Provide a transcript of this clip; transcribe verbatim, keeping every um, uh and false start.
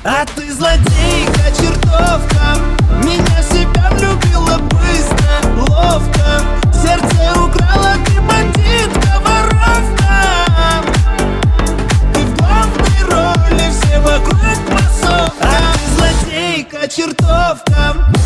А ты злодейка, чертовка, меня в себя влюбила быстро, ловко. Сердце украла, ты бандитка, воровка. Ты в главной роли, все вокруг массовка. А ты злодейка, чертовка.